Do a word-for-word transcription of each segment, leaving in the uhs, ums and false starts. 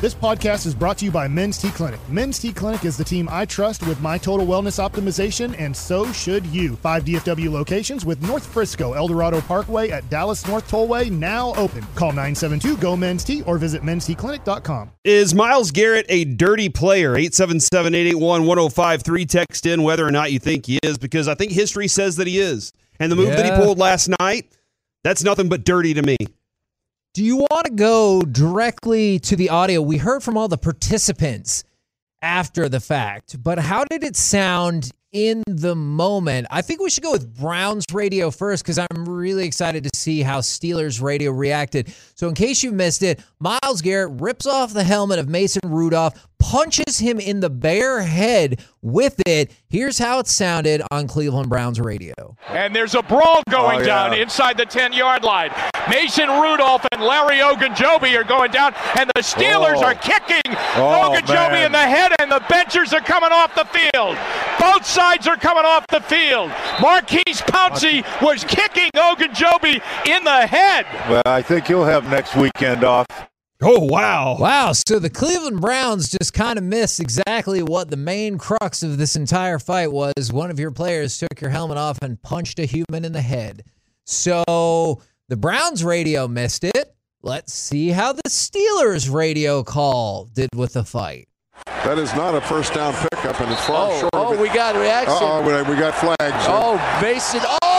This podcast is brought to you by Men's T Clinic. Men's T Clinic is the team I trust with my total wellness optimization, and so should you. Five D F W locations with North Frisco, El Dorado Parkway at Dallas North Tollway now open. Call nine seven two, G O, Men's T or visit mens t clinic dot com. Is Myles Garrett a dirty player? eight seven seven, eight eight one, one oh five three. Text in whether or not you think he is, because I think history says that he is. And the move yeah. that he pulled last night, that's nothing but dirty to me. Do you want to go directly to the audio? We heard from all the participants after the fact, but how did it sound in the moment? I think we should go with Browns radio first, because I'm really excited to see how Steelers radio reacted. So in case you missed it, Myles Garrett rips off the helmet of Mason Rudolph, punches him in the bare head with it. Here's how it sounded on Cleveland Browns radio. And there's a brawl going oh, yeah. down inside the ten-yard line. Mason Rudolph and Larry Ogunjobi are going down, and the Steelers oh. are kicking oh, Ogunjobi man. in the head, and the benchers are coming off the field. Both sides are coming off the field. Marquise Pouncey was kicking Ogunjobi in the head. Well, I think he'll have next weekend off. Oh, wow. Wow, so the Cleveland Browns just kind of missed exactly what the main crux of this entire fight was. One of your players took your helmet off and punched a human in the head. So the Browns radio missed it. Let's see how the Steelers radio call did with the fight. That is not a first down pickup, and it's far oh, short oh, of it. we got a reaction. Uh-oh, we, we got flags. Oh, Mason.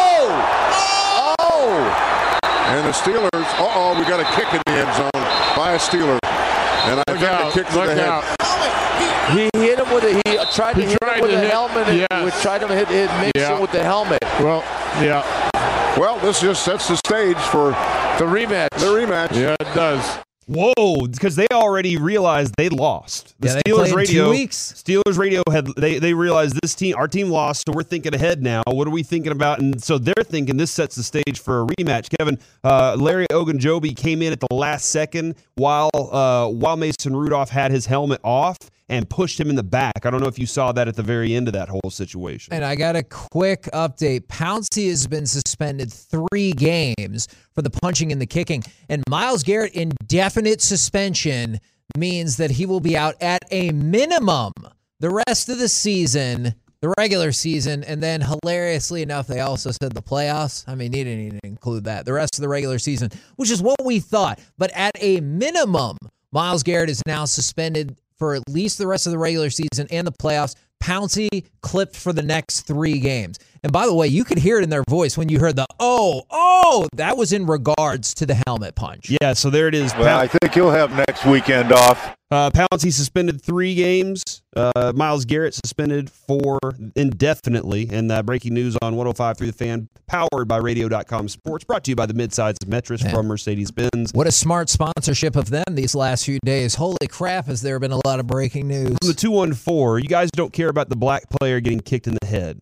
Oh! Oh! And the Steelers, uh-oh, we got a kick in the end zone by a Steeler. And I Look think out, a kick to look the head. out. He hit him with a, he tried to He hit tried him with to a hit- helmet. And yes. we tried to hit, hit Mason Yeah. with the helmet. Well, yeah, Well, this just sets the stage for The rematch. the rematch. yeah, it does. Whoa, because they already realized they lost. The Yeah, they Steelers played in radio, two weeks. Steelers radio had they they realized this team, our team lost, so we're thinking ahead now. What are we thinking about? And so they're thinking this sets the stage for a rematch. Kevin, uh, Larry Ogunjobi came in at the last second while uh, while Mason Rudolph had his helmet off and pushed him in the back. I don't know if you saw that at the very end of that whole situation. And I got a quick update. Pouncey has been suspended three games for the punching and the kicking. And Myles Garrett, indefinite suspension, means that he will be out at a minimum the rest of the season, the regular season. And then, hilariously enough, they also said the playoffs. I mean, he didn't even include that. The rest of the regular season, which is what we thought. But at a minimum, Myles Garrett is now suspended for at least the rest of the regular season and the playoffs. Pouncey clipped for the next three games. And by the way, you could hear it in their voice when you heard the, oh, oh, that was in regards to the helmet punch. Yeah, so there it is. Well, I think he'll have next weekend off. Uh, Pouncey suspended three games. Uh, Myles Garrett suspended for indefinitely. And uh, breaking news on one oh five through the Fan, powered by radio dot com Sports, brought to you by the midsize Metris Man. from Mercedes-Benz. What a smart sponsorship of them these last few days. Holy crap, has there been a lot of breaking news. From the two one four, you guys don't care about the black player getting kicked in the head.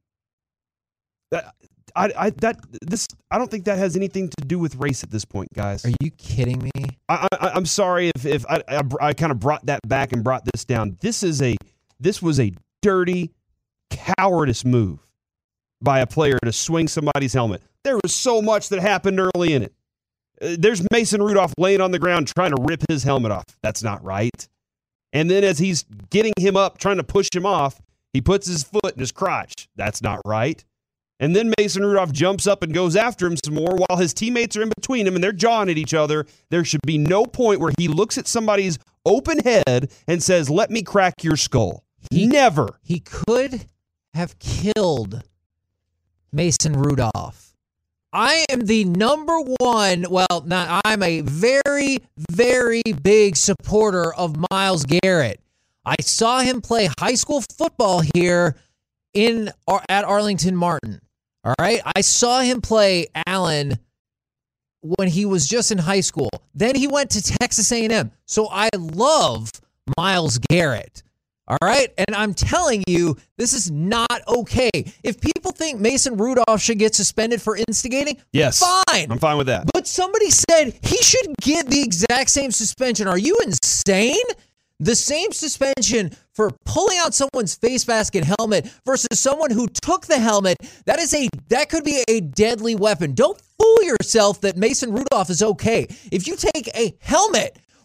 That, I, I, that, this, I don't think that has anything to do with race at this point, guys. Are you kidding me? I, I, I'm sorry if, if I, I, I kind of brought that back and brought this down. This is a, this was a dirty, cowardice move by a player to swing somebody's helmet. There was so much that happened early in it. Uh, there's Mason Rudolph laying on the ground trying to rip his helmet off. That's not right. And then as he's getting him up, trying to push him off, he puts his foot in his crotch. That's not right. And then Mason Rudolph jumps up and goes after him some more while his teammates are in between him and they're jawing at each other. There should be no point where he looks at somebody's open head and says, let me crack your skull. He, Never. He could have killed Mason Rudolph. I am the number one, well, not, I'm a very, very big supporter of Myles Garrett. I saw him play high school football here in at Arlington Martin. All right. I saw him play Allen when he was just in high school. Then he went to Texas A and M. So I love Myles Garrett. All right. And I'm telling you, this is not okay. If people think Mason Rudolph should get suspended for instigating, yes, fine. I'm fine with that. But somebody said he should get the exact same suspension. Are you insane? The same suspension for pulling out someone's face mask and helmet versus someone who took the helmet. That is a that could be a deadly weapon. Don't fool yourself that Mason Rudolph is okay. If you take a helmet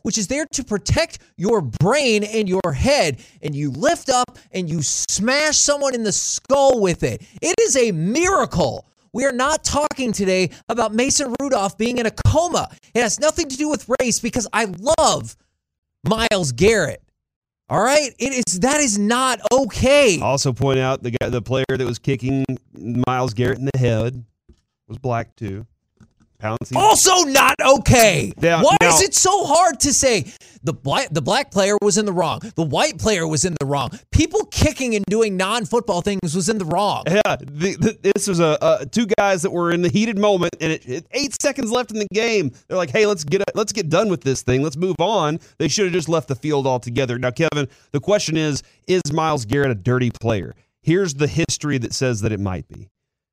which is there to protect your brain and your head, and you lift up and you smash someone in the skull with it. It is a miracle. We are not talking today about Mason Rudolph being in a coma. It has nothing to do with race because I love Myles Garrett. All right? It is that is not okay. I'll also point out the guy, the player that was kicking Myles Garrett in the head was black too. Pouncey. Also not okay. Now, Why now, is it so hard to say the black the black player was in the wrong, the white player was in the wrong, people kicking and doing non-football things was in the wrong? Yeah, the, the, this was a, a two guys that were in the heated moment, and it, it, eight seconds left in the game. They're like, "Hey, let's get let's get done with this thing. Let's move on." They should have just left the field altogether. Now, Kevin, the question is: Is Myles Garrett a dirty player? Here's the history that says that it might be.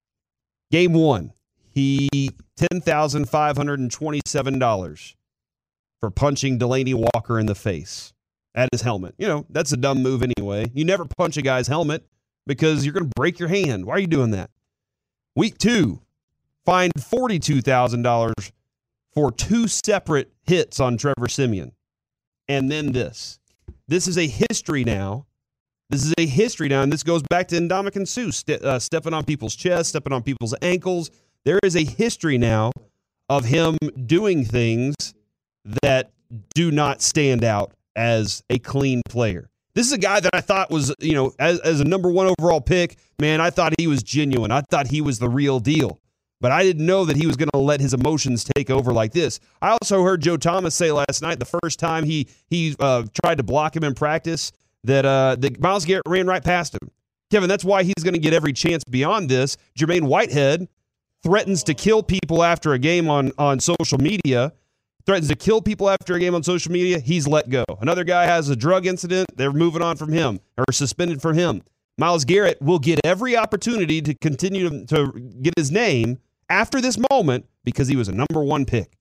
Game one. He ten thousand five hundred twenty-seven dollars for punching Delaney Walker in the face at his helmet. You know, that's a dumb move anyway. You never punch a guy's helmet because you're going to break your hand. Why are you doing that? Week two, fined forty-two thousand dollars for two separate hits on Trevor Siemian. And then this. This is a history now. This is a history now, and this goes back to Ndamukong Suh, st- uh, stepping on people's chests, stepping on people's ankles. There is a history now of him doing things that do not stand out as a clean player. This is a guy that I thought was, you know, as, as a number one overall pick, man, I thought he was genuine. I thought he was the real deal. But I didn't know that he was going to let his emotions take over like this. I also heard Joe Thomas say last night, the first time he he uh, tried to block him in practice, that, uh, that Myles Garrett ran right past him. Kevin, that's why he's going to get every chance beyond this. Jermaine Whitehead threatens to kill people after a game on, on social media, threatens to kill people after a game on social media, he's let go. Another guy has a drug incident, they're moving on from him, or suspended from him. Myles Garrett will get every opportunity to continue to, to get his name after this moment because he was a number one pick.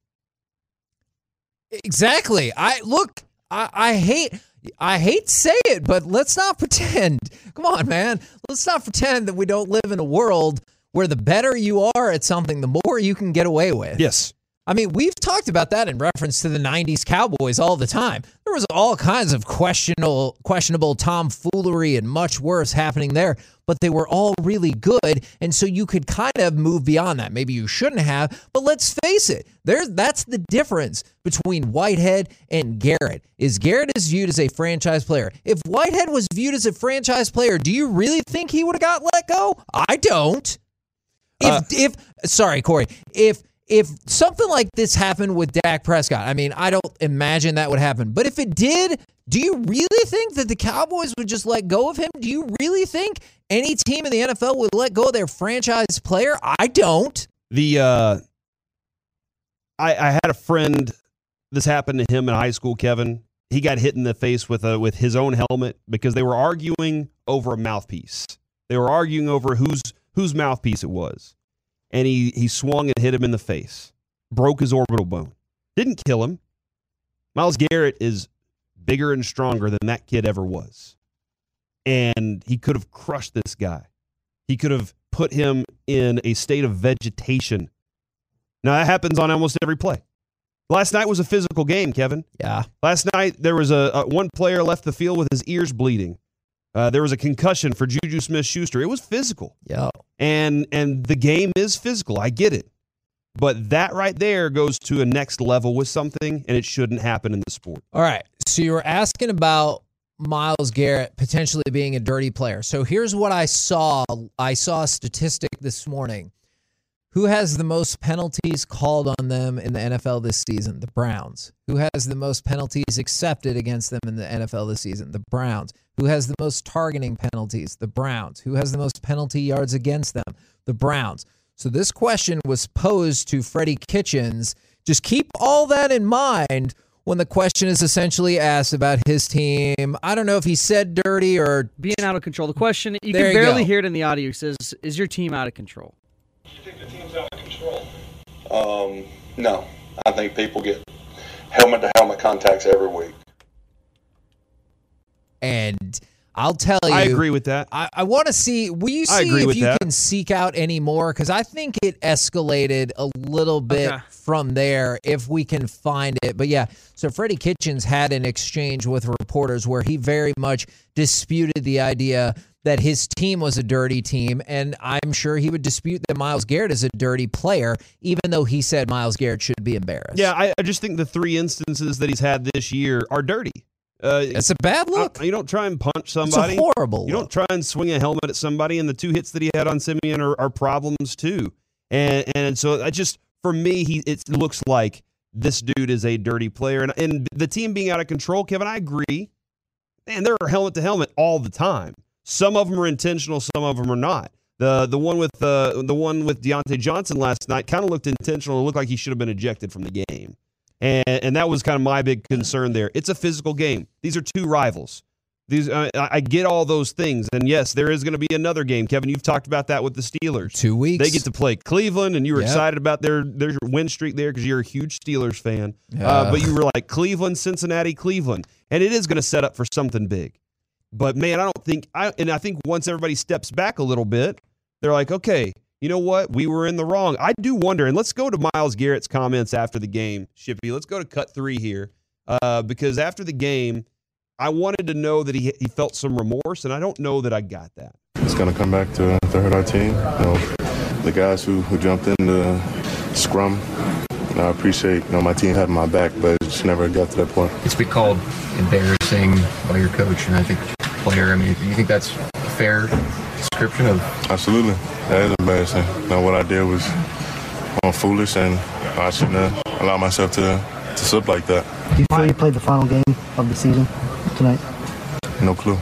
Exactly. I look, I, I hate I hate to say it, but let's not pretend. Come on, man. Let's not pretend that we don't live in a world where the better you are at something, the more you can get away with. Yes. I mean, we've talked about that in reference to the nineties Cowboys all the time. There was all kinds of questionable, questionable tomfoolery and much worse happening there, but they were all really good, and so you could kind of move beyond that. Maybe you shouldn't have, but let's face it, there's that's the difference between Whitehead and Garrett. Is Garrett is viewed as a franchise player. If Whitehead was viewed as a franchise player, do you really think he would have got let go? I don't. If, uh, if sorry, Corey, if if something like this happened with Dak Prescott, I mean, I don't imagine that would happen. But if it did, do you really think that the Cowboys would just let go of him? Do you really think any team in the N F L would let go of their franchise player? I don't. The uh, I, I had a friend, this happened to him in high school, Kevin. He got hit in the face with a, with his own helmet because they were arguing over a mouthpiece. They were arguing over whose whose mouthpiece it was. And he, he swung and hit him in the face. Broke his orbital bone. Didn't kill him. Myles Garrett is bigger and stronger than that kid ever was. And he could have crushed this guy. He could have put him in a state of vegetation. Now, that happens on almost every play. Last night was a physical game, Kevin. Yeah. Last night, there was a, a one player left the field with his ears bleeding. Uh, there was a concussion for Juju Smith-Schuster. It was physical. Yeah. And and the game is physical. I get it. But that right there goes to a next level with something, and it shouldn't happen in the sport. All right. So you were asking about Myles Garrett potentially being a dirty player. So here's what I saw. I saw a statistic this morning. Who has the most penalties called on them in the N F L this season? The Browns. Who has the most penalties accepted against them in the N F L this season? The Browns. Who has the most targeting penalties? The Browns. Who has the most penalty yards against them? The Browns. So this question was posed to Freddie Kitchens. Just keep all that in mind when the question is essentially asked about his team. I don't know if he said dirty or... Being out of control. The question, you There can you barely go. hear it in the audio. It says, is your team out of control? Do you think the team's out of control? Um, no. I think people get helmet-to-helmet contacts every week. And I'll tell you. I agree with that. I, I want to see. Will you I see agree if with you that. can seek out any more? Because I think it escalated a little bit Okay. from there if we can find it. But yeah, so Freddie Kitchens had an exchange with reporters where he very much disputed the idea that his team was a dirty team, and I'm sure he would dispute that Myles Garrett is a dirty player, even though he said Myles Garrett should be embarrassed. Yeah, I, I just think the three instances that he's had this year are dirty. Uh, It's a bad look. You don't try and punch It's somebody. a horrible You look. don't try and swing a helmet at somebody, and the two hits that he had on Simeon are, are problems too. And and so I just, for me, he it looks like this dude is a dirty player. And, and the team being out of control, Kevin, I agree. Man, they're helmet to helmet all the time. Some of them are intentional, some of them are not. The the one with uh, the one with Deontay Johnson last night kind of looked intentional. It looked like he should have been ejected from the game. And, and that was kind of my big concern there. It's a physical game. These are two rivals. These uh, I get all those things. And yes, there is going to be another game. Kevin, you've talked about that with the Steelers. Two weeks. They get to play Cleveland, and you were Yep. excited about their, their win streak there because you're a huge Steelers fan. Yeah. Uh, but you were like, Cleveland, Cincinnati, Cleveland. And it is going to set up for something big. But, man, I don't think – I and I think once everybody steps back a little bit, they're like, okay, you know what? We were in the wrong. I do wonder, and let's go to Myles Garrett's comments after the game, Shippy. Let's go to cut three here uh, because after the game, I wanted to know that he he felt some remorse, and I don't know that I got that. It's going to come back to, to hurt our team. You know, the guys who, who jumped in the scrum, you know, I appreciate, you know, my team having my back, but it just never got to that point. It's been called embarrassing by your coach, and I think player, I mean, do you think that's a fair description of? Absolutely. That is embarrassing. You know, what I did was uh, foolish, and I shouldn't have allowed myself to, to slip like that. Do you feel you played the final game of the season tonight? No clue.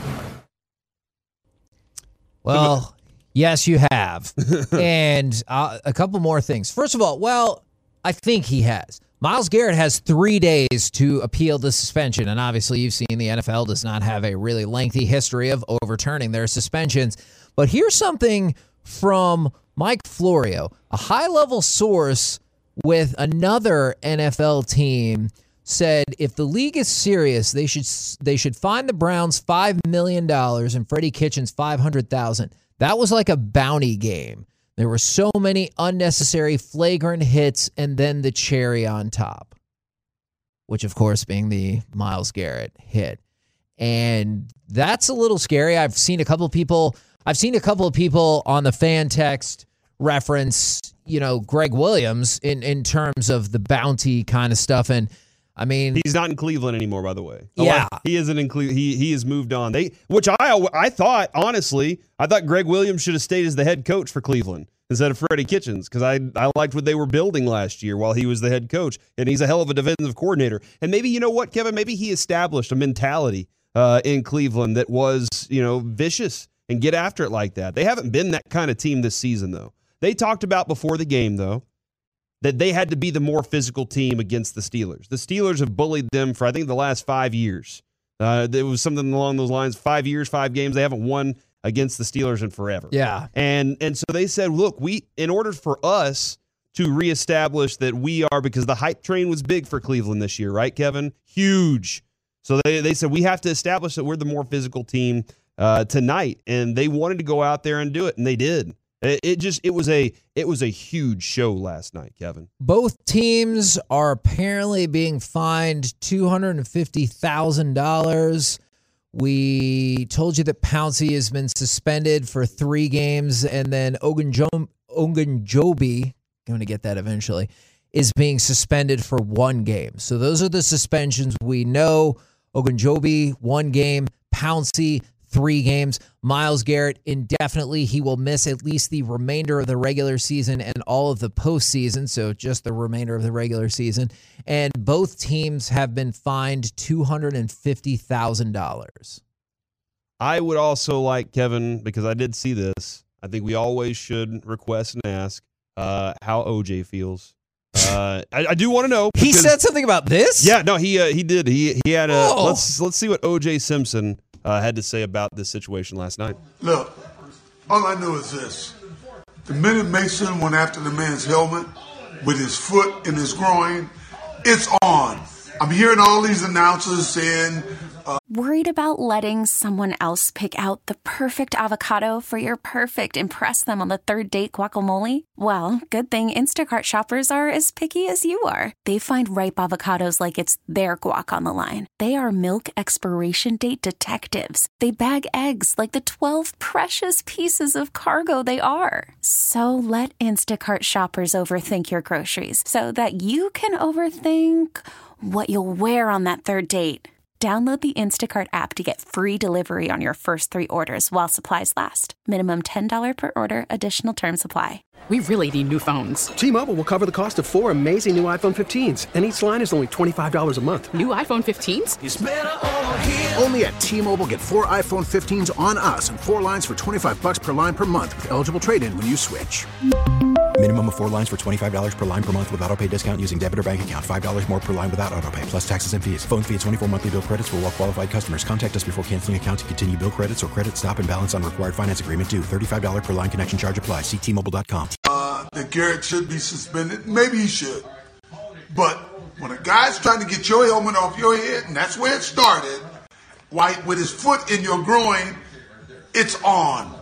Well, yes, you have. and uh, a couple more things. First of all, well, I think he has. Myles Garrett has three days to appeal the suspension, and obviously you've seen the N F L does not have a really lengthy history of overturning their suspensions. But here's something from Mike Florio, a high-level source with another N F L team, said if the league is serious, they should they should fine the Browns five million dollars and Freddie Kitchens five hundred thousand dollars. That was like a bounty game. There were so many unnecessary flagrant hits and then the cherry on top, which, of course, being the Myles Garrett hit. And that's a little scary. I've seen a couple of people I've seen a couple of people on the fan text reference, you know, Greg Williams in, in terms of the bounty kind of stuff. And I mean, he's not in Cleveland anymore, by the way. Yeah, oh, he isn't in Cleveland. He he has moved on. They, which I I thought honestly, I thought Greg Williams should have stayed as the head coach for Cleveland instead of Freddie Kitchens because I I liked what they were building last year while he was the head coach, and he's a hell of a defensive coordinator. And maybe you know what, Kevin, maybe he established a mentality uh, in Cleveland that was you know vicious and get after it like that. They haven't been that kind of team this season though. They talked about before the game though that they had to be the more physical team against the Steelers. The Steelers have bullied them for, I think, the last five years. Uh, there was something along those lines, five years, five games. They haven't won against the Steelers in forever. Yeah. And and so they said, look, we in order for us to reestablish that we are, because the hype train was big for Cleveland this year, right, Kevin? Huge. So they, they said, we have to establish that we're the more physical team uh, tonight. And they wanted to go out there and do it, and they did. It just it was a it was a huge show last night, Kevin. Both teams are apparently being fined two hundred fifty thousand dollars. We told you that Pouncey has been suspended for three games, and then Ogunjo- Ogunjobi, I'm going to get that eventually, is being suspended for one game. So those are the suspensions we know. Ogunjobi, one game. Pouncey, three games. Myles Garrett, indefinitely. He will miss at least the remainder of the regular season and all of the postseason, so just the remainder of the regular season. And both teams have been fined two hundred fifty thousand dollars. I would also like, Kevin, because I did see this, I think we always should request and ask uh, how O J feels. Uh, I, I do want to know. He because, said something about this? Yeah, no, he uh, he did. He he had a. Oh. Let's let's see what O J Simpson Uh, had to say about this situation last night. Look, all I know is this. The minute Mason went after the man's helmet with his foot in his groin, it's on. I'm hearing all these announcers saying, uh, Worried about letting someone else pick out the perfect avocado for your perfect impress them on the third date guacamole? Well, good thing Instacart shoppers are as picky as you are. They find ripe avocados like it's their guac on the line. They are milk expiration date detectives. They bag eggs like the twelve precious pieces of cargo they are. So let Instacart shoppers overthink your groceries so that you can overthink what you'll wear on that third date. Download the Instacart app to get free delivery on your first three orders while supplies last. Minimum ten dollars per order. Additional terms apply. We really need new phones. T-Mobile will cover the cost of four amazing new iPhone fifteens, and each line is only twenty-five dollars a month. New iPhone fifteens? It's better over here. Only at T-Mobile, get four iPhone fifteens on us and four lines for twenty-five dollars per line per month with eligible trade-in when you switch. Minimum of four lines for twenty-five dollars per line per month with autopay discount using debit or bank account. five dollars more per line without autopay, plus taxes and fees. Phone fee at twenty-four monthly bill credits for well-qualified customers. Contact us before canceling account to continue bill credits or credit stop and balance on required finance agreement due. thirty-five dollars per line connection charge applies. See T Mobile dot com. uh, that Garrett should be suspended. Maybe he should. But when a guy's trying to get your helmet off your head, and that's where it started, white with his foot in your groin, it's on.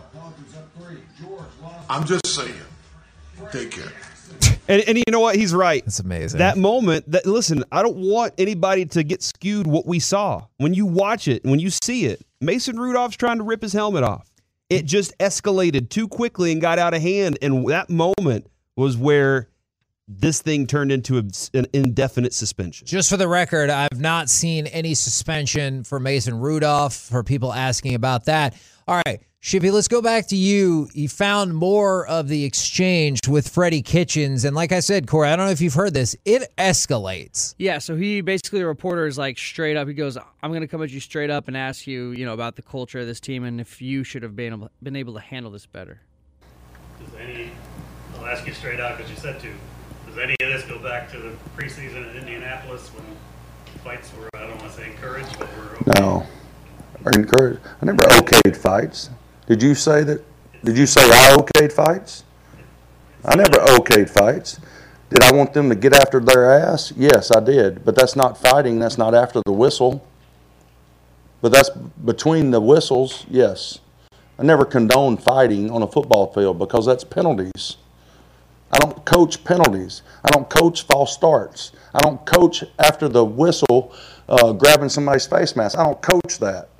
I'm just saying. Take care. And, and you know what? He's right. That's amazing. That moment, that listen, I don't want anybody to get skewed what we saw. When you watch it, when you see it, Mason Rudolph's trying to rip his helmet off. It just escalated too quickly and got out of hand. And that moment was where this thing turned into an indefinite suspension. Just for the record, I've not seen any suspension for Mason Rudolph, for people asking about that. All right, Shippy, let's go back to you. You found more of the exchange with Freddie Kitchens. And like I said, Corey, I don't know if you've heard this. It escalates. Yeah, so he basically, the reporter is like straight up. He goes, I'm going to come at you straight up and ask you, you know, about the culture of this team and if you should have been able, been able to handle this better. Does any, I'll ask you straight out because you said to, does any of this go back to the preseason in Indianapolis when fights were, I don't want to say encouraged, but were okay? No. Or encouraged. I never okayed fights. Did you say that? Did you say I okayed fights? I never okayed fights. Did I want them to get after their ass? Yes, I did. But that's not fighting. That's not after the whistle. But that's between the whistles, yes. I never condoned fighting on a football field because that's penalties. I don't coach penalties. I don't coach false starts. I don't coach after the whistle uh, grabbing somebody's face mask. I don't coach that.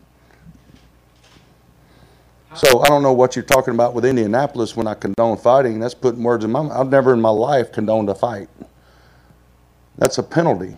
So I don't know what you're talking about with Indianapolis when I condone fighting. That's putting words in my mouth. I've never in my life condoned a fight. That's a penalty.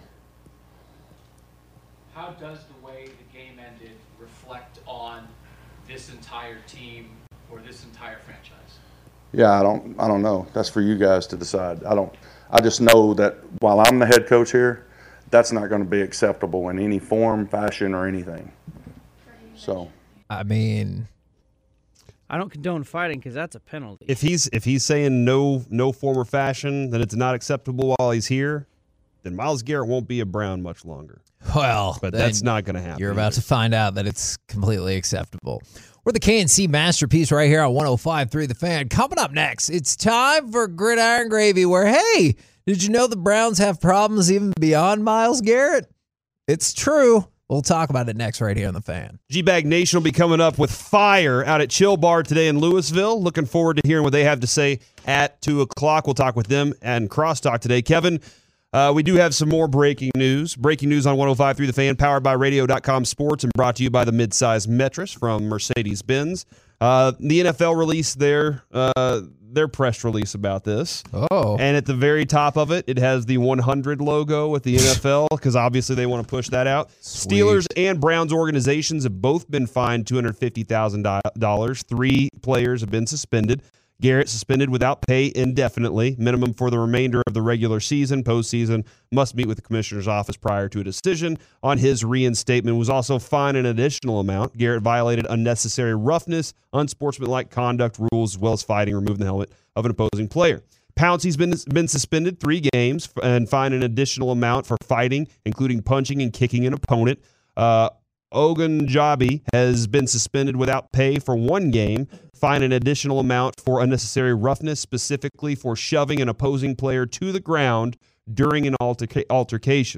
How does the way the game ended reflect on this entire team or this entire franchise? Yeah, I don't I don't know. That's for you guys to decide. I don't I just know that while I'm the head coach here, that's not going to be acceptable in any form, fashion, or anything. So, I mean, I don't condone fighting because that's a penalty. If he's if he's saying no no form or fashion that it's not acceptable while he's here, then Myles Garrett won't be a Brown much longer. Well, but that's not going to happen. You're about either. to find out that it's completely acceptable. We're the K N C Masterpiece right here on one oh five point three The Fan. Coming up next, it's time for Gridiron Gravy, where, hey, did you know the Browns have problems even beyond Myles Garrett? It's true. We'll talk about it next right here on The Fan. G-Bag Nation will be coming up with fire out at Chill Bar today in Louisville. Looking forward to hearing what they have to say at two o'clock. We'll talk with them and Crosstalk today. Kevin, uh, we do have some more breaking news. Breaking news on one oh five point three The Fan, powered by radio dot com Sports and brought to you by the midsize Metris from Mercedes-Benz. Uh, the N F L released their uh, their press release about this. Oh. And at the very top of it, it has the one hundred logo with the N F L because obviously they want to push that out. Sweet. Steelers and Browns organizations have both been fined two hundred fifty thousand dollars. Three players have been suspended. Garrett suspended without pay indefinitely. Minimum for the remainder of the regular season. Postseason must meet with the commissioner's office prior to a decision on his reinstatement. Was also fined an additional amount. Garrett violated unnecessary roughness, unsportsmanlike conduct rules, as well as fighting, removing the helmet of an opposing player. Pouncey's been been suspended three games and fined an additional amount for fighting, including punching and kicking an opponent. Uh, Ogunjobi has been suspended without pay for one game, fined an additional amount for unnecessary roughness, specifically for shoving an opposing player to the ground during an alterca- altercation.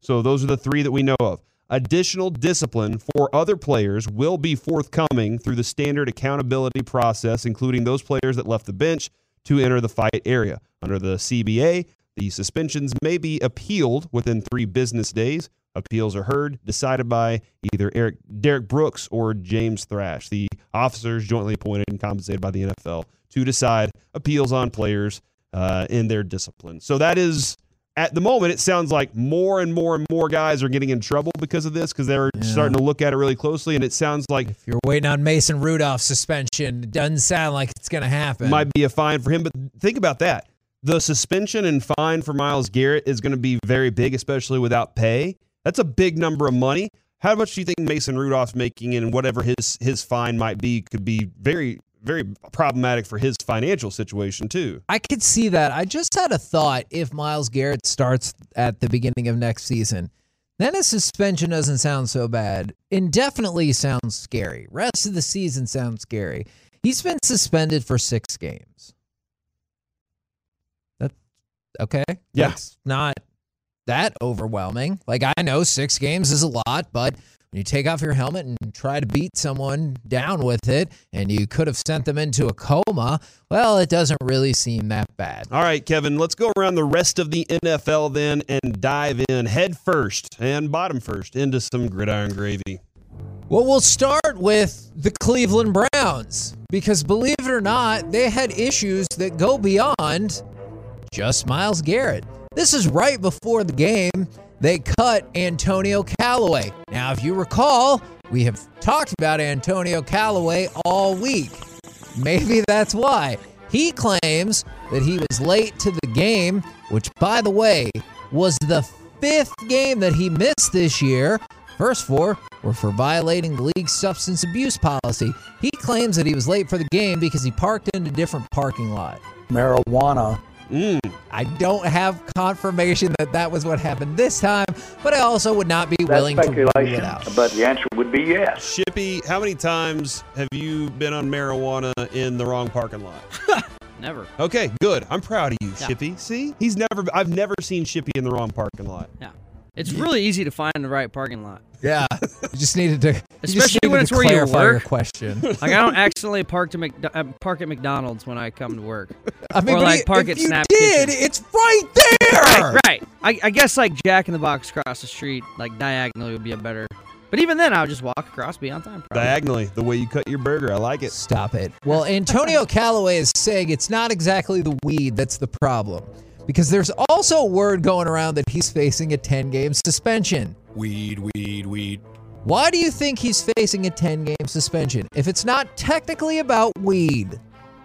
So those are the three that we know of. Additional discipline for other players will be forthcoming through the standard accountability process, including those players that left the bench to enter the fight area. Under the C B A, the suspensions may be appealed within three business days. Appeals are heard, decided by either Eric, Derek Brooks or James Thrash, the officers jointly appointed and compensated by the N F L to decide appeals on players uh, in their discipline. So that is, at the moment, it sounds like more and more and more guys are getting in trouble because of this, because they're yeah. starting to look at it really closely, and it sounds like if you're waiting on Mason Rudolph's suspension, it doesn't sound like it's going to happen. Might be a fine for him, but think about that. The suspension and fine for Myles Garrett is going to be very big, especially without pay. That's a big number of money. How much do you think Mason Rudolph's making, and whatever his his fine might be could be very, very problematic for his financial situation too? I could see that. I just had a thought. If Myles Garrett starts at the beginning of next season, then his suspension doesn't sound so bad. Indefinitely sounds scary. Rest of the season sounds scary. He's been suspended for six games. That's okay. Yeah. That's not that overwhelming. Like, I know six games is a lot, but when you take off your helmet and try to beat someone down with it, and you could have sent them into a coma, well, it doesn't really seem that bad. All right, Kevin, let's go around the rest of the N F L then and dive in head first and bottom first into some gridiron gravy. Well, we'll start with the Cleveland Browns, because believe it or not, they had issues that go beyond just Myles Garrett. This is right before the game. They cut Antonio Callaway. Now, if you recall, we have talked about Antonio Callaway all week. Maybe that's why. He claims that he was late to the game, which, by the way, was the fifth game that he missed this year. First four were for violating the league's substance abuse policy. He claims that he was late for the game because he parked in a different parking lot. Marijuana. Mm. I don't have confirmation that that was what happened this time, but I also would not be That's willing to rule speculation, it out. but the answer would be yes. Shippy, how many times have you been on marijuana in the wrong parking lot? Never. Okay, good. I'm proud of you, Yeah. Shippy. See? He's never I've never seen Shippy in the wrong parking lot. Yeah. It's really easy to find the right parking lot. Yeah. You just needed to, Especially you just when needed it's to where you clarify your work. question. Like, I don't accidentally park to Mc, uh, park at McDonald's when I come to work. I mean, or but like if park at you Snap did, Kitchen. it's right there. Right, right. I, I guess like Jack in the Box across the street, like diagonally would be a better. But even then, I would just walk across, be on time. Probably. Diagonally, the way you cut your burger. I like it. Stop it. Well, Antonio Callaway is saying it's not exactly the weed that's the problem, because there's also word going around that he's facing a ten-game suspension. Weed, weed, weed. Why do you think he's facing a ten-game suspension if it's not technically about weed?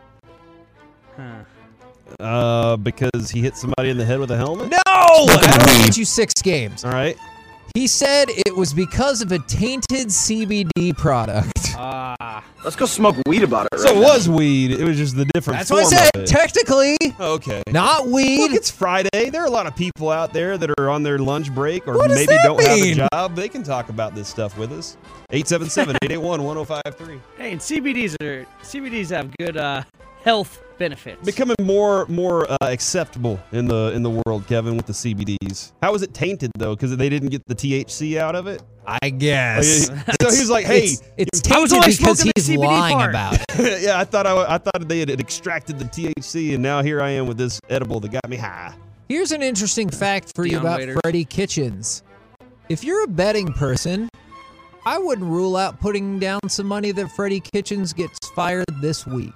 Huh. Uh, because he hit somebody in the head with a helmet? No! That'll get you six games. All right. He said it was because of a tainted C B D product. Ah. Let's go smoke weed about it. So right it now. was weed. It was just the different That's form what I said. of it. Technically, Okay. not weed. Look, it's Friday. There are a lot of people out there that are on their lunch break or What does maybe that don't mean? have a job. They can talk about this stuff with us. eight seven seven, eight eight one, one oh five three. Hey, and C B Ds are C B Ds have good uh, health benefits. Becoming more more uh, acceptable in the in the world, Kevin, with the C B Ds. How is it tainted though? Because they didn't get the T H C out of it. I guess. So he's like, "Hey, it's, it's I was tainted only because smoking the he's C B D lying part." about it. Yeah, I thought I, I thought they had extracted the T H C, and now here I am with this edible that got me high. Here's an interesting fact for you Deion about Waiters. Freddie Kitchens. If you're a betting person, I wouldn't rule out putting down some money that Freddie Kitchens gets fired this week.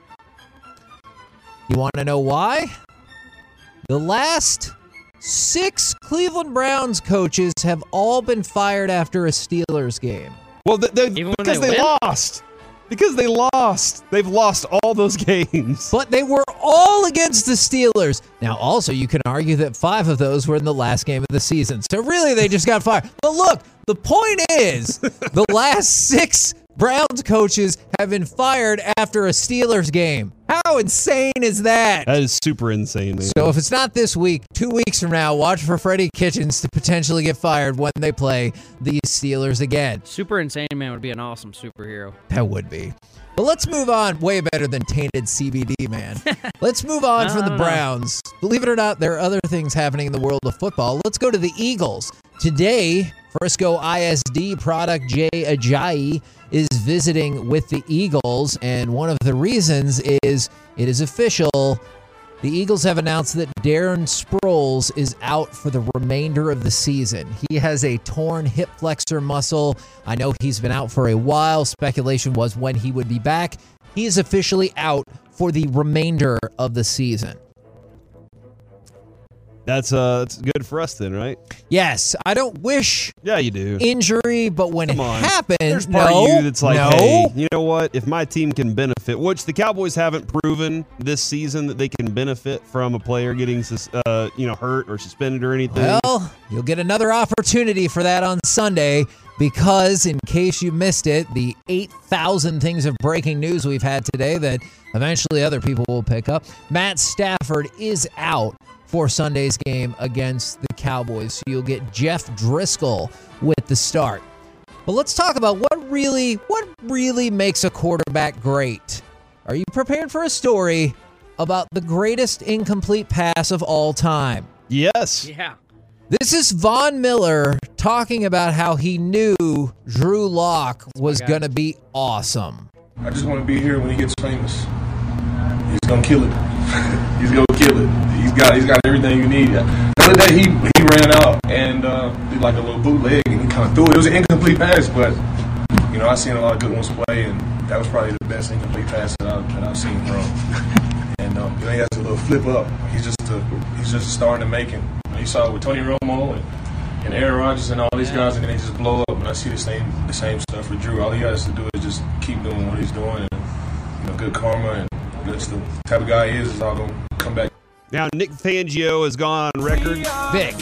You want to know why? The last six Cleveland Browns coaches have all been fired after a Steelers game. Well, they, they, Even when because they they, win? lost. Because they lost. They've lost all those games. But they were all against the Steelers. Now, also, you can argue that five of those were in the last game of the season. So really, they just got fired. But look, the point is, the last six Browns coaches have been fired after a Steelers game. How insane is that? That is super insane, man. So if it's not this week, two weeks from now, watch for Freddie Kitchens to potentially get fired when they play the Steelers again. Super Insane Man would be an awesome superhero. That would be. But let's move on. Way better than tainted C B D, man. Let's move on No, from the no, no. Browns. Believe it or not, there are other things happening in the world of football. Let's go to the Eagles. Today, Frisco I S D product Jay Ajayi is visiting with the Eagles, and one of the reasons is it is official. The Eagles have announced that Darren Sproles is out for the remainder of the season. He has a torn hip flexor muscle. I know he's been out for a while. Speculation was when he would be back. He is officially out for the remainder of the season. That's uh, that's good for us then, right? Yes, I don't wish yeah, you do. injury, but when Come it on. happens, There's part no, of you that's like, no. hey, you know what? If my team can benefit, which the Cowboys haven't proven this season that they can benefit from a player getting uh, you know, hurt or suspended or anything. Well, you'll get another opportunity for that on Sunday because, in case you missed it, the eight thousand things of breaking news we've had today that eventually other people will pick up. Matt Stafford is out for Sunday's game against the Cowboys. So you'll get Jeff Driscoll with the start. But let's talk about what really, what really makes a quarterback great. Are you prepared for a story about the greatest incomplete pass of all time? Yes. Yeah. This is Von Miller talking about how he knew Drew Lock was going to be awesome. I just want to be here when he gets famous. He's gonna kill it. He's gonna kill it. He's got he's got everything you need. The other day he he ran out and uh, did like a little bootleg and he kind of threw it. It was an incomplete pass, but you know I've seen a lot of good ones play, and that was probably the best incomplete pass that I've, that I've seen from him. And um, you know, he has a little flip up. He's just a, he's just starting to make it. You know, you saw it with Tony Romo and, and Aaron Rodgers and all these guys, and then they just blow up. And I see the same the same stuff with Drew. All he has to do is just keep doing what he's doing, and you know, good karma and. That's the type of guy he is, is all going to come back. Now, Nick Fangio has gone on record Vic.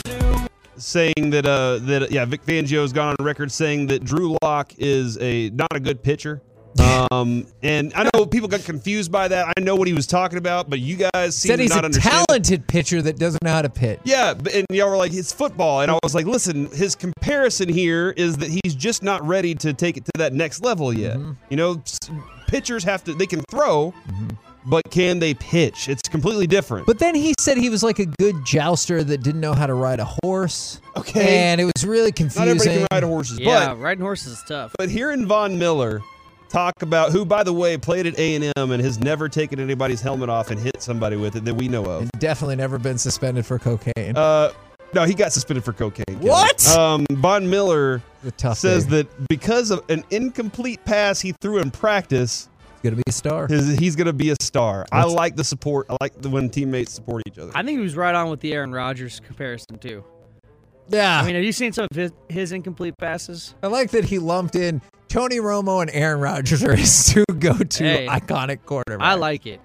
saying that, uh, that yeah, Vic Fangio has gone on record saying that Drew Lock is a not a good pitcher. Um, and I know people got confused by that. I know what he was talking about, but you guys seem Said to he's not a understand. talented pitcher that doesn't know how to pitch. Yeah, but- and y'all were like, it's football. And I was like, listen, his comparison here is that he's just not ready to take it to that next level yet. Mm-hmm. You know, s- pitchers have to, they can throw, Mm-hmm. but can they pitch? It's completely different. But then he said he was like a good jouster that didn't know how to ride a horse. Okay. And it was really confusing. Not everybody can ride horses, Yeah, but riding horses is tough. But hearing Von Miller talk about, who, by the way, played at A and M and has never taken anybody's helmet off and hit somebody with it that we know of. And definitely never been suspended for cocaine. Uh, no, he got suspended for cocaine. Kevin. What? Um, Von Miller A tough says day. that because of an incomplete pass he threw in practice, He's going to be a star. his, he's going to be a star. I What's- like the support. I like the when teammates support each other. I think he was right on with the Aaron Rodgers comparison, too. Yeah. I mean, have you seen some of his, his incomplete passes? I like that he lumped in Tony Romo and Aaron Rodgers are his two go-to Hey. iconic quarterbacks. I like it.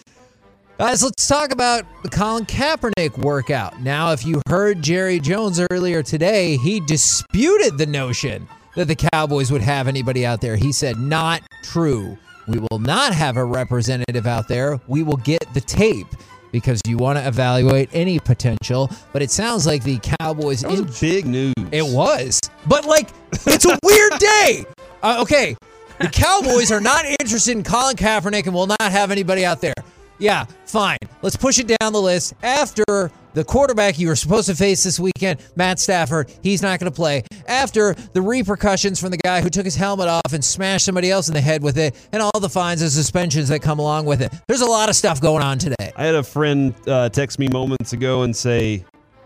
Guys, let's talk about the Colin Kaepernick workout. Now, if you heard Jerry Jones earlier today, he disputed the notion that the Cowboys would have anybody out there. He said, not true. We will not have a representative out there. We will get the tape because you want to evaluate any potential. But it sounds like the Cowboys... That was in- big news. It was. But, like, it's a weird day. Uh, okay, the Cowboys are not interested in Colin Kaepernick and will not have anybody out there. Yeah, fine. Let's push it down the list. After the quarterback you were supposed to face this weekend, Matt Stafford, he's not going to play. After the repercussions from the guy who took his helmet off and smashed somebody else in the head with it, and all the fines and suspensions that come along with it. There's a lot of stuff going on today. I had a friend uh, text me moments ago and say,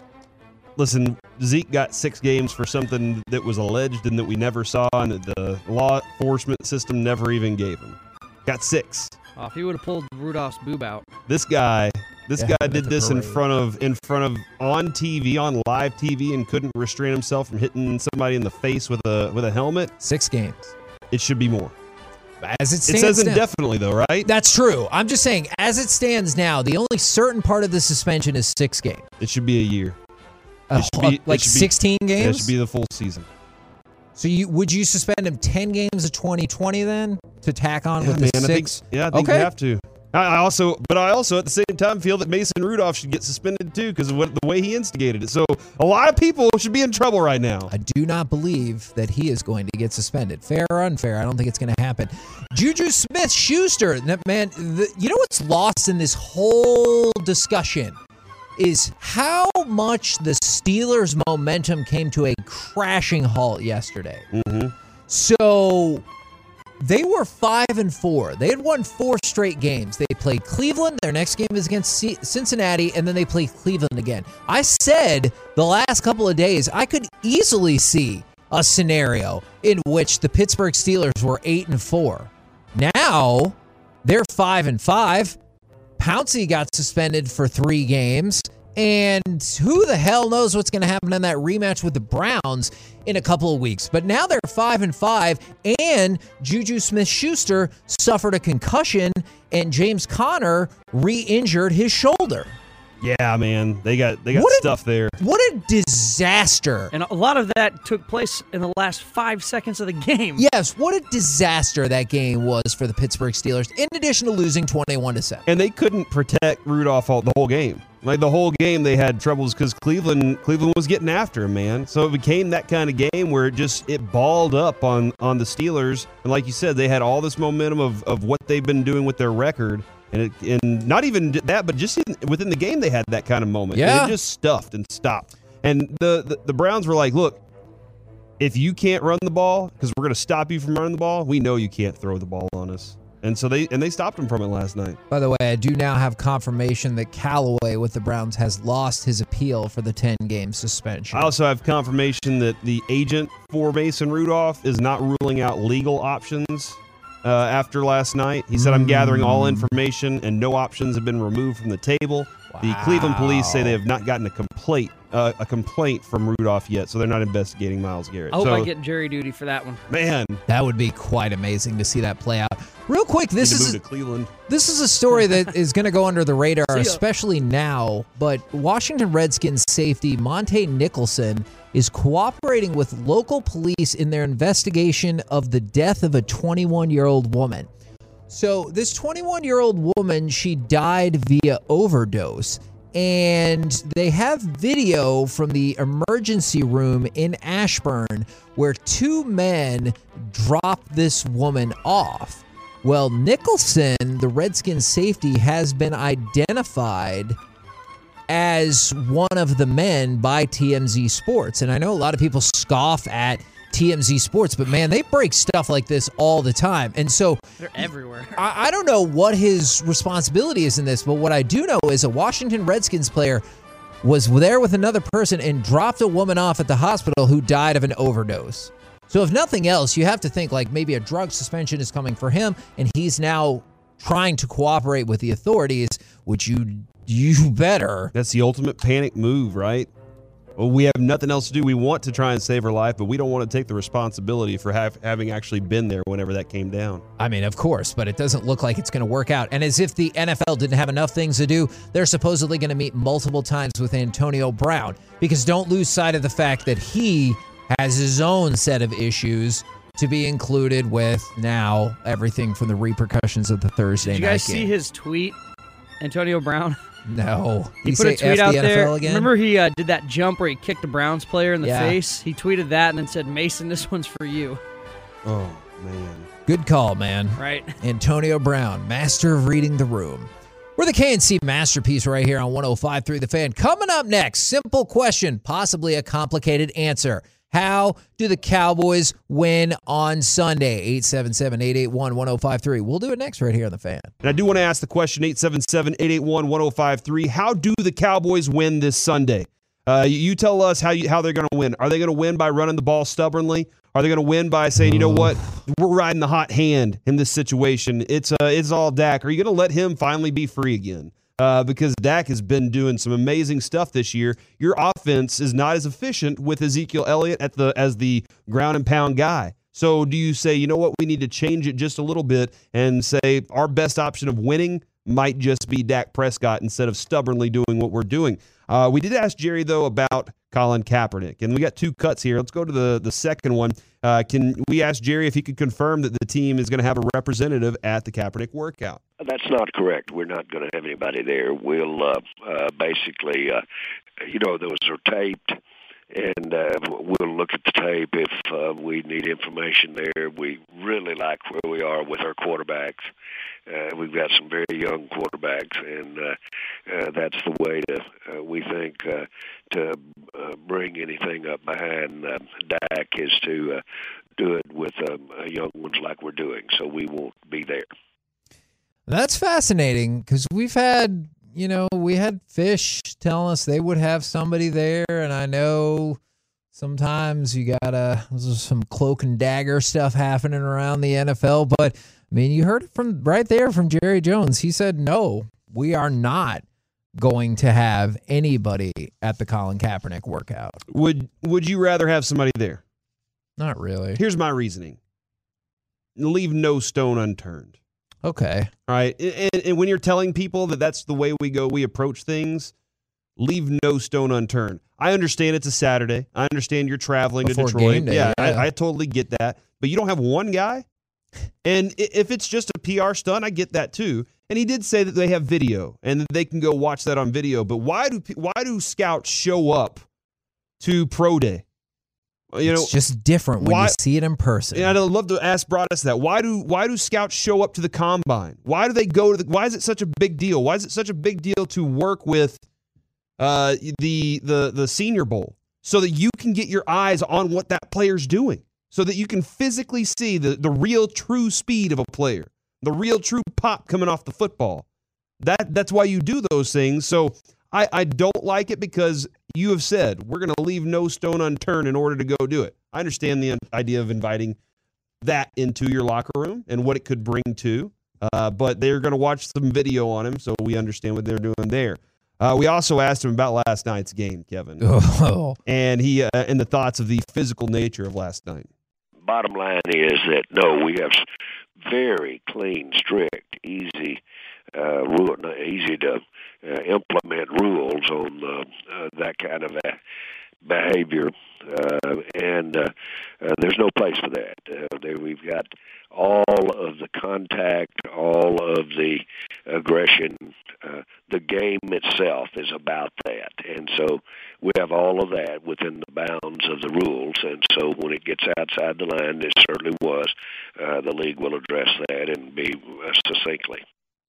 listen, Zeke got six games for something that was alleged and that we never saw and that the law enforcement system never even gave him. Got six. Oh, if he would have pulled Rudolph's boob out. This guy, this Yeah, guy at did the this in parade. front of, in front of, on T V, on live T V, and couldn't restrain himself from hitting somebody in the face with a with a helmet. Six games. It should be more. As it It stands says now- indefinitely, though, right? That's true. I'm just saying, as it stands now, the only certain part of the suspension is six games. It should be a year. Uh, It should be- it like should be- sixteen Yeah, it games? should be the full season. So you would you suspend him ten games of twenty twenty then to tack on Yeah, with man, the I think, six? yeah, I think okay. you have to. I I also, but I also at the same time feel that Mason Rudolph should get suspended too because of what, the way he instigated it. So a lot of people should be in trouble right now. I do not believe that he is going to get suspended. Fair or unfair, I don't think it's going to happen. Juju Smith-Schuster, that man, the, you know what's lost in this whole discussion is how much the Steelers' momentum came to a crashing halt yesterday. Mm-hmm. So they were five and four. They had won four straight games. They played Cleveland. Their next game is against C- Cincinnati, and then they play Cleveland again. I said the last couple of days I could easily see a scenario in which the Pittsburgh Steelers were eight and four. Now they're five and five. Pouncey got suspended for three games. And who the hell knows what's going to happen in that rematch with the Browns in a couple of weeks. But now they're five and five, and Juju Smith-Schuster suffered a concussion, and James Conner re-injured his shoulder. Yeah, man, they got they got What a- stuff there. What a disaster. And a lot of that took place in the last five seconds of the game. Yes, what a disaster that game was for the Pittsburgh Steelers, in addition to losing twenty-one to seven. And they couldn't protect Rudolph all, the whole game. Like the whole game, they had troubles because Cleveland Cleveland was getting after him, man. So it became that kind of game where it just it balled up on on the Steelers. And like you said, they had all this momentum of of what they've been doing with their record. And it, and not even that, but just in, within the game, they had that kind of moment. Yeah. And it just stuffed and stopped. And the, the, the Browns were like, look, if you can't run the ball, because we're going to stop you from running the ball, we know you can't throw the ball on us. And so they and they stopped him from it last night. By the way, I do now have confirmation that Callaway with the Browns has lost his appeal for the ten-game suspension. I also have confirmation that the agent for Mason Rudolph is not ruling out legal options uh, after last night. He said, I'm gathering all information and no options have been removed from the table. Wow. The Cleveland police say they have not gotten a complaint uh, a complaint from Rudolph yet, so they're not investigating Myles Garrett. I hope so, I get jury duty for that one. Man, that would be quite amazing to see that play out. Real quick, this Need to is move to Cleveland. This is a story that is going to go under the radar, See ya. especially now. But Washington Redskins safety Monte Nicholson is cooperating with local police in their investigation of the death of a twenty-one-year-old woman. So this twenty-one-year-old woman, she died via overdose. And they have video from the emergency room in Ashburn where two men dropped this woman off. Well, Nicholson, the Redskins safety, has been identified as one of the men by T M Z Sports. And I know a lot of people scoff at T M Z Sports, but man, they break stuff like this all the time. And so they're everywhere. I, I don't know what his responsibility is in this, but what I do know is a Washington Redskins player was there with another person and dropped a woman off at the hospital who died of an overdose. So if nothing else, you have to think like maybe a drug suspension is coming for him, and he's now trying to cooperate with the authorities, which you you better. That's the ultimate panic move, right? Well, we have nothing else to do. We want to try and save her life, but we don't want to take the responsibility for have, having actually been there whenever that came down. I mean, of course, but it doesn't look like it's going to work out. And as if the N F L didn't have enough things to do, they're supposedly going to meet multiple times with Antonio Brown. Because don't lose sight of the fact that he has his own set of issues to be included with now everything from the repercussions of the Thursday Did you night guys game. see his tweet, Antonio Brown? No. He, He put a say tweet F out the N F L there. again? Remember he uh, did that jump where he kicked the Browns player in the Yeah. face? He tweeted that and then said, Mason, this one's for you. Oh, man. Good call, man. Right. Antonio Brown, master of reading the room. We're the K N C Masterpiece right here on one oh five point three The Fan. Coming up next, simple question, possibly a complicated answer. How do the Cowboys win on Sunday? eight seven seven, eight eight one, one oh five three. We'll do it next right here on The Fan. And I do want to ask the question, eight seven seven, eight eight one, one oh five three. How do the Cowboys win this Sunday? Uh, you, you tell us how you, how they're going to win. Are they going to win by running the ball stubbornly? Are they going to win by saying, you know what, we're riding the hot hand in this situation. It's uh, it's all Dak. Are you going to let him finally be free again? Uh, because Dak has been doing some amazing stuff this year. Your offense is not as efficient with Ezekiel Elliott at the as the ground and pound guy. So do you say, you know what, we need to change it just a little bit and say our best option of winning might just be Dak Prescott instead of stubbornly doing what we're doing? Uh, we did ask Jerry, though, about Colin Kaepernick, and we got two cuts here. Let's go to the, the second one. Uh, can we ask Jerry if he could confirm that the team is going to have a representative at the Kaepernick workout? That's not correct. We're not going to have anybody there. We'll uh, uh, basically, uh, you know, those are taped, and uh, we'll look at the tape if uh, we need information there. We really like where we are with our quarterbacks. Uh, we've got some very young quarterbacks, and uh, uh, that's the way to uh, we think uh, to uh, bring anything up behind uh, Dak is to uh, do it with um, uh, young ones like we're doing. So we won't be there. That's fascinating because we've had, you know, we had Fish telling us they would have somebody there, and I know sometimes you gotta, there's some cloak and dagger stuff happening around the N F L, but I mean, you heard it from right there from Jerry Jones. He said, no, we are not going to have anybody at the Colin Kaepernick workout. Would Would you rather have somebody there? Not really. Here's my reasoning. Leave no stone unturned. Okay. All right. And, and when you're telling people that that's the way we go, we approach things, leave no stone unturned. I understand it's a Saturday. I understand you're traveling Before to Detroit. game day, yeah, yeah. I, I totally get that. But you don't have one guy? And if it's just a P R stunt, I get that too. And he did say that they have video and that they can go watch that on video. But why do why do scouts show up to pro day? You know, it's just different when why, you see it in person. And I'd love to ask Broadus that. Why do why do scouts show up to the combine? Why do they go to the? Why is it such a big deal? Why is it such a big deal to work with uh, the the the Senior Bowl so that you can get your eyes on what that player's doing, so that you can physically see the the real true speed of a player, the real true pop coming off the football. That that's why you do those things. So I, I don't like it because you have said we're going to leave no stone unturned in order to go do it. I understand the idea of inviting that into your locker room and what it could bring to, uh, but they're going to watch some video on him, so we understand what they're doing there. Uh, we also asked him about last night's game, Kevin, oh. and he uh, and the thoughts of the physical nature of last night. Bottom line is that no, we have very clean, strict, easy, uh, rule, easy to uh, implement rules on uh, uh, that kind of uh, behavior, uh, and uh, uh, there's no place for that. Uh, there, we've got all of the contact, all of the aggression. Uh, the game itself is about that, and so we have all of that within the bounds of the rules. And so when it gets outside the line, it certainly was, uh, the league will address that and be uh, succinctly.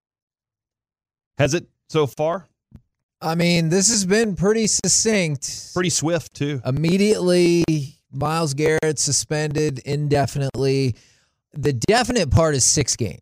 Has it so far? I mean, this has been pretty succinct. Pretty swift, too. Immediately, Myles Garrett suspended indefinitely. The definite part is six games.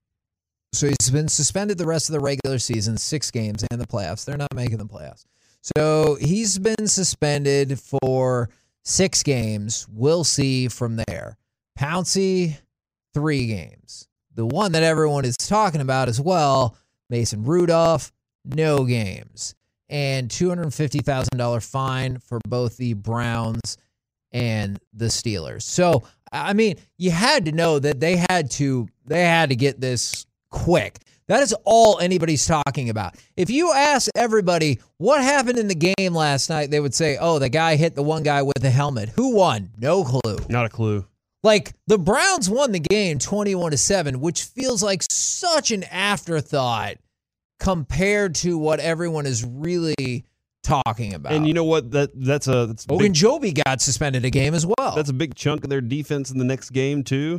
So he's been suspended the rest of the regular season, six games, and the playoffs. They're not making the playoffs. So he's been suspended for six games. We'll see from there. Pouncey, three games. The one that everyone is talking about as well, Mason Rudolph, no games. And two hundred fifty thousand dollars fine for both the Browns and the Steelers. So, I mean, you had to know that they had to they had to get this quick. That is all anybody's talking about. If you ask everybody what happened in the game last night, they would say, oh, the guy hit the one guy with the helmet. Who won? No clue. Not a clue. Like, the Browns won the game twenty-one to seven, which feels like such an afterthought compared to what everyone is really talking about. And you know what? That that's a that's a big, Ogunjobi got suspended a game as well. That's a big chunk of their defense in the next game too.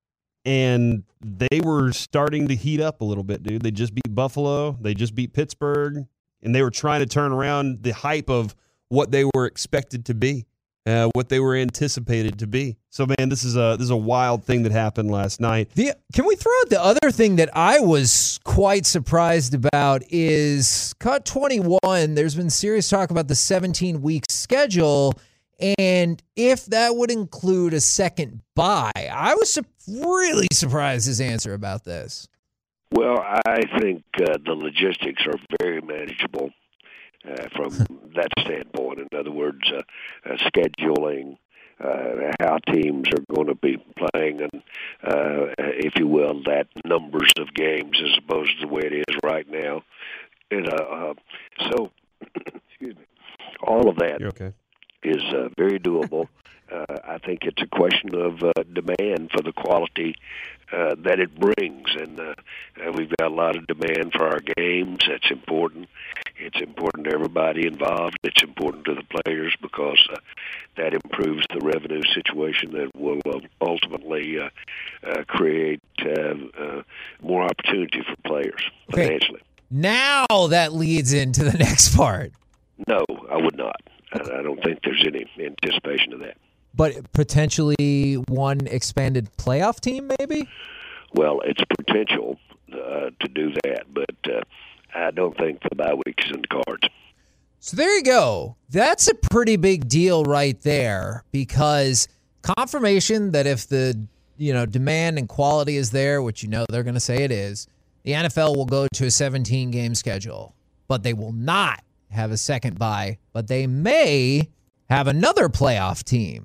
And they were starting to heat up a little bit, dude. They just beat Buffalo. They just beat Pittsburgh. And they were trying to turn around the hype of what they were expected to be, uh, what they were anticipated to be. So, man, this is a this is a wild thing that happened last night. The, can we throw out the other thing that I was quite surprised about is cut twenty-one. There's been serious talk about the seventeen-week schedule, and if that would include a second bye. I was su- really surprised his answer about this. Well, I think uh, the logistics are very manageable uh, from that standpoint. In other words, uh, uh, scheduling, uh, how teams are going to be playing, and, uh, if you will, that numbers of games as opposed to the way it is right now. And, uh, uh, so, excuse me, all of that You're okay. is uh, very doable. Uh, I think it's a question of uh, demand for the quality uh, that it brings, and uh, uh, we've got a lot of demand for our games. That's important. It's important to everybody involved. It's important to the players because uh, that improves the revenue situation that will uh, ultimately uh, uh, create uh, uh, more opportunity for players Okay. financially. Now that leads into the next part. No, I would not. I, I don't think there's any anticipation of that. But potentially one expanded playoff team, maybe? Well, it's potential uh, to do that, but uh, I don't think the bye week is in the cards. So there you go. That's a pretty big deal right there, because confirmation that if the you know demand and quality is there, which you know they're going to say it is, the N F L will go to a seventeen-game schedule, but they will not have a second bye, but they may have another playoff team.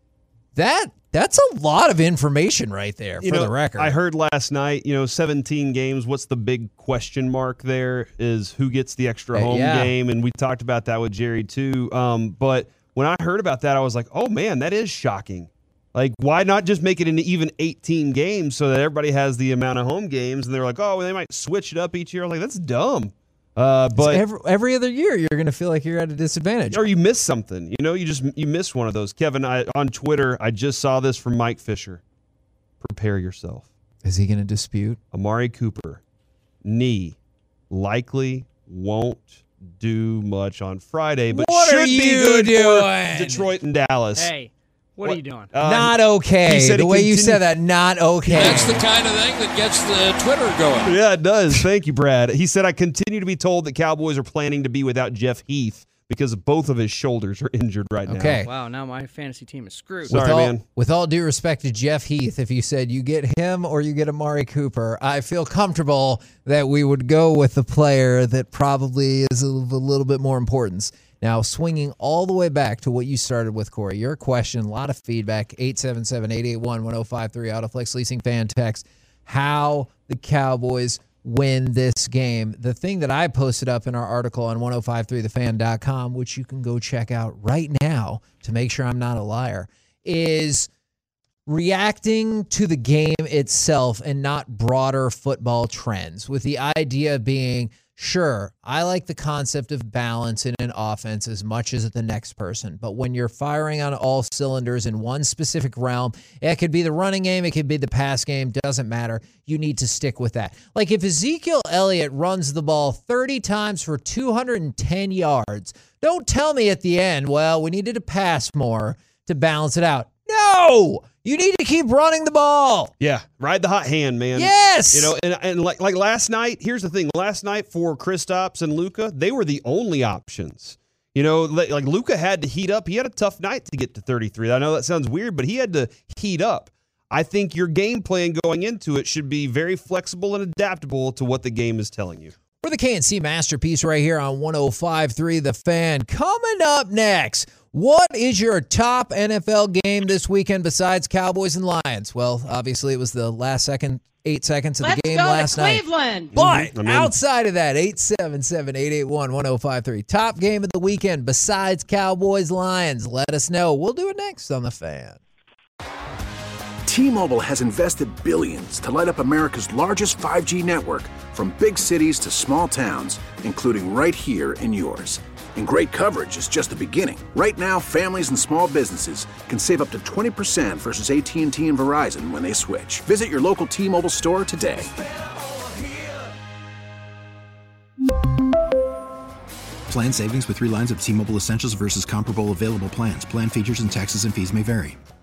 That that's a lot of information right there for you know, the record. I heard last night, you know, seventeen games. What's the big question mark there is who gets the extra home yeah. game, and we talked about that with Jerry too. Um, but when I heard about that, I was like, oh man, that is shocking. Like, why not just make it into even eighteen games so that everybody has the amount of home games? And they're like, oh, they might switch it up each year. I'm like, that's dumb. Uh, but every, every other year, you're going to feel like you're at a disadvantage. Or you miss something. You know, you just you miss one of those. Kevin, I, on Twitter, I just saw this from Mike Fisher. Prepare yourself. Is he going to dispute? Amari Cooper, knee, likely won't do much on Friday, but What should are be you good doing? for Detroit and Dallas. Hey, what, what are you doing? Uh, not okay. he said The he way you continue- said that, not okay. That's the kind of thing that gets the Twitter going. Yeah, it does. Thank you, Brad. He said, I continue to be told that Cowboys are planning to be without Jeff Heath because both of his shoulders are injured right now. Okay. Wow, now my fantasy team is screwed. Sorry, with all, man. With all due respect to Jeff Heath, if you said you get him or you get Amari Cooper, I feel comfortable that we would go with the player that probably is of a little bit more importance. Now, swinging all the way back to what you started with, Corey, your question, a lot of feedback, eight seven seven, eight eight one, one oh five three, Autoflex Leasing fan text, how the Cowboys win this game. The thing that I posted up in our article on ten fifty-three the fan dot com, which you can go check out right now to make sure I'm not a liar, is reacting to the game itself and not broader football trends, with the idea being, sure, I like the concept of balance in an offense as much as the next person. But when you're firing on all cylinders in one specific realm, it could be the running game, it could be the pass game, doesn't matter. You need to stick with that. Like if Ezekiel Elliott runs the ball thirty times for two hundred ten yards, don't tell me at the end, well, we needed to pass more to balance it out. No! You need to keep running the ball. Yeah, ride the hot hand, man. Yes! You know, and, and like like last night, here's the thing. Last night for Kristaps and Luka, they were the only options. You know, like, like Luka had to heat up. He had a tough night to get to thirty-three. I know that sounds weird, but he had to heat up. I think your game plan going into it should be very flexible and adaptable to what the game is telling you. We're the K and C Masterpiece right here on ten fifty-three The Fan. Coming up next, what is your top N F L game this weekend besides Cowboys and Lions? Well, obviously it was the last second, eight seconds of Let's the game go to last night. Cleveland. But Mhm. I'm in. outside of that, eight seven seven, eight eight one, ten fifty-three. Top game of the weekend besides Cowboys Lions. Let us know. We'll do it next on The Fan. T-Mobile has invested billions to light up America's largest five G network, from big cities to small towns, including right here in yours. And great coverage is just the beginning. Right now, families and small businesses can save up to twenty percent versus A T and T and Verizon when they switch. Visit your local T-Mobile store today. Plan savings with three lines of T-Mobile Essentials versus comparable available plans. Plan features and taxes and fees may vary.